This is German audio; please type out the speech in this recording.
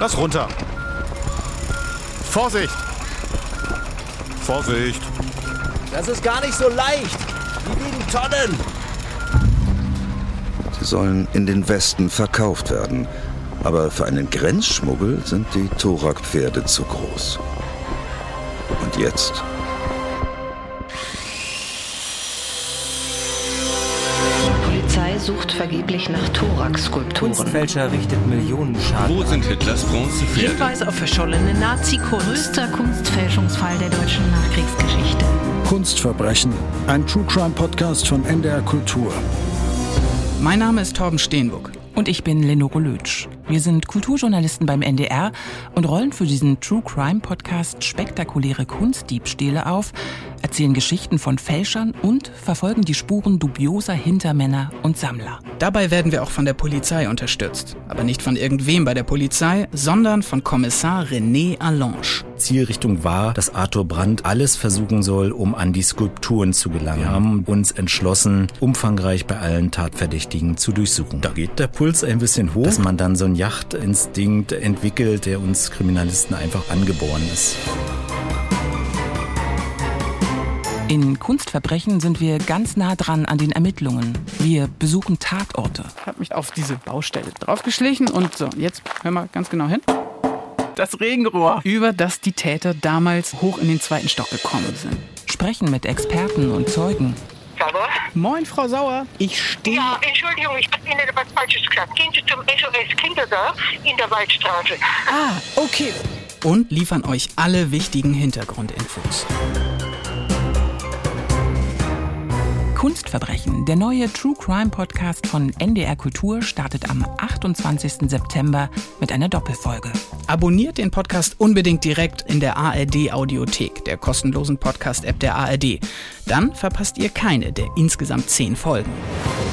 Lass runter. Vorsicht! Vorsicht! Das ist gar nicht so leicht. Die wiegen Tonnen. Sie sollen in den Westen verkauft werden. Aber für einen Grenzschmuggel sind die Torak-Pferde zu groß. Und jetzt? Die Polizei sucht vergeblich nach Torak-Skulpturen. Kunstfälscher richtet Millionenschaden. Wo sind Hitlers Bronzepferde? Hinweise auf verschollene Nazi-Kunst. Größter Kunstfälschungsfall der deutschen Nachkriegsgeschichte. Kunstverbrechen, ein True-Crime-Podcast von NDR Kultur. Mein Name ist Torben Steenbuck. Und ich bin Lenore Lötsch. Wir sind Kulturjournalisten beim NDR und rollen für diesen True-Crime-Podcast spektakuläre Kunstdiebstähle auf, erzählen Geschichten von Fälschern und verfolgen die Spuren dubioser Hintermänner und Sammler. Dabei werden wir auch von der Polizei unterstützt. Aber nicht von irgendwem bei der Polizei, sondern von Kommissar René Allange. Zielrichtung war, dass Arthur Brandt alles versuchen soll, um an die Skulpturen zu gelangen. Wir haben uns entschlossen, umfangreich bei allen Tatverdächtigen zu durchsuchen. Da geht der Puls ein bisschen hoch, dass man dann so einen Jagdinstinkt entwickelt, der uns Kriminalisten einfach angeboren ist. In Kunstverbrechen sind wir ganz nah dran an den Ermittlungen. Wir besuchen Tatorte. Ich habe mich auf diese Baustelle draufgeschlichen und so, jetzt hör mal ganz genau hin. Das Regenrohr, über das die Täter damals hoch in den 2. Stock gekommen sind. Sprechen mit Experten und Zeugen. Sauer? Moin, Frau Sauer. Ich stehe... Ja, Entschuldigung, ich habe Ihnen etwas Falsches gesagt. Gehen Sie zum SOS Kindergarten in der Waldstraße. Ah, okay. Und liefern euch alle wichtigen Hintergrundinfos. Kunstverbrechen, der neue True-Crime-Podcast von NDR Kultur, startet am 28. September mit einer Doppelfolge. Abonniert den Podcast unbedingt direkt in der ARD-Audiothek, der kostenlosen Podcast-App der ARD. Dann verpasst ihr keine der insgesamt 10 Folgen.